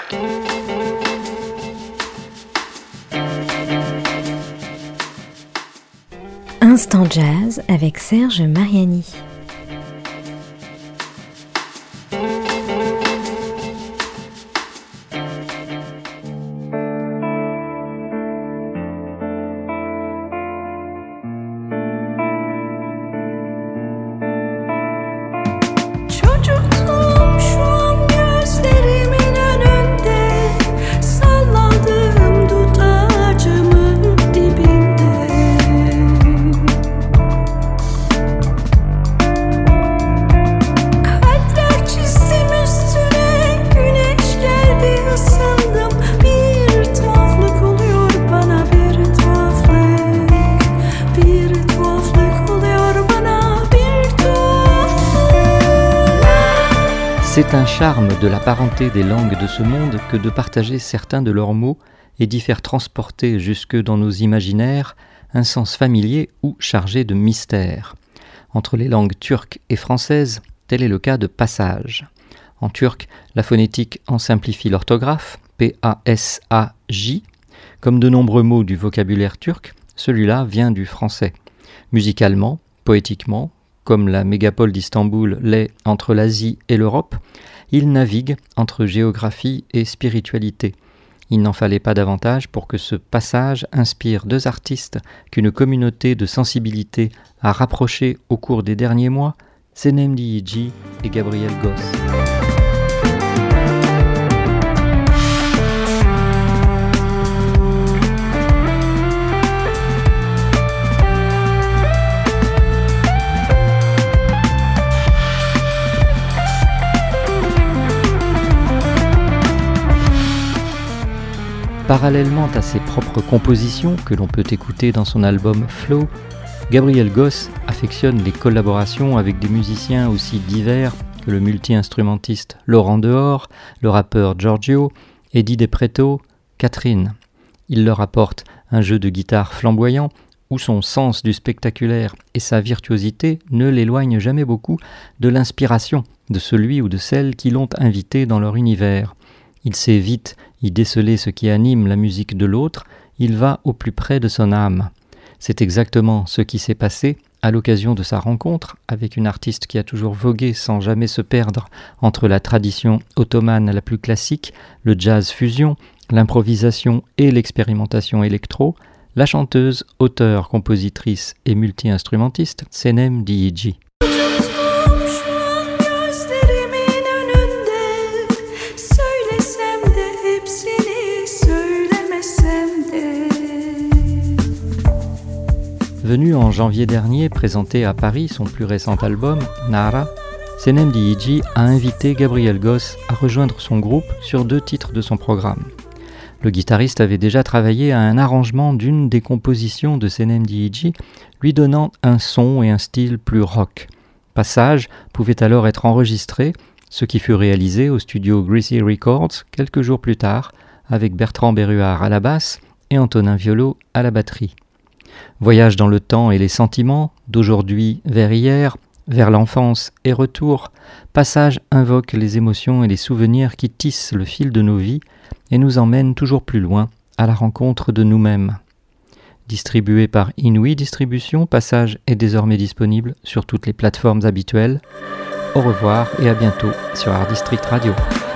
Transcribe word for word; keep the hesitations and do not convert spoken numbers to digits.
Instant Jazz avec Serge Mariani. C'est un charme de la parenté des langues de ce monde que de partager certains de leurs mots et d'y faire transporter jusque dans nos imaginaires un sens familier ou chargé de mystère. Entre les langues turques et françaises, tel est le cas de passage. En turc, la phonétique en simplifie l'orthographe, P A S A J. Comme de nombreux mots du vocabulaire turc, celui-là vient du français. Musicalement, poétiquement, comme la mégapole d'Istanbul l'est entre l'Asie et l'Europe, il navigue entre géographie et spiritualité. Il n'en fallait pas davantage pour que ce passage inspire deux artistes qu'une communauté de sensibilité a rapprochés au cours des derniers mois, Senem Diyeci et Gabriel Goss. Parallèlement à ses propres compositions que l'on peut écouter dans son album Flow, Gabriel Goss affectionne les collaborations avec des musiciens aussi divers que le multi-instrumentiste Laurent Dehors, le rappeur Giorgio, Eddie De Pretto, Catherine. Il leur apporte un jeu de guitare flamboyant où son sens du spectaculaire et sa virtuosité ne l'éloignent jamais beaucoup de l'inspiration de celui ou de celle qui l'ont invité dans leur univers. Il sait vite y déceler ce qui anime la musique de l'autre, il va au plus près de son âme. C'est exactement ce qui s'est passé à l'occasion de sa rencontre avec une artiste qui a toujours vogué sans jamais se perdre entre la tradition ottomane la plus classique, le jazz fusion, l'improvisation et l'expérimentation électro, la chanteuse, auteure, compositrice et multi-instrumentiste Senem Diyeci. Venu en janvier dernier présenter à Paris son plus récent album, Nara, Senem Diyeci a invité Gabriel Goss à rejoindre son groupe sur deux titres de son programme. Le guitariste avait déjà travaillé à un arrangement d'une des compositions de Senem Diyeci, lui donnant un son et un style plus rock. Passage pouvait alors être enregistré, ce qui fut réalisé au studio Greasy Records quelques jours plus tard, avec Bertrand Berruard à la basse et Antonin Violo à la batterie. Voyage dans le temps et les sentiments, d'aujourd'hui vers hier, vers l'enfance et retour, Passage invoque les émotions et les souvenirs qui tissent le fil de nos vies et nous emmènent toujours plus loin à la rencontre de nous-mêmes. Distribué par Inouï Distribution, Passage est désormais disponible sur toutes les plateformes habituelles. Au revoir et à bientôt sur Art District Radio.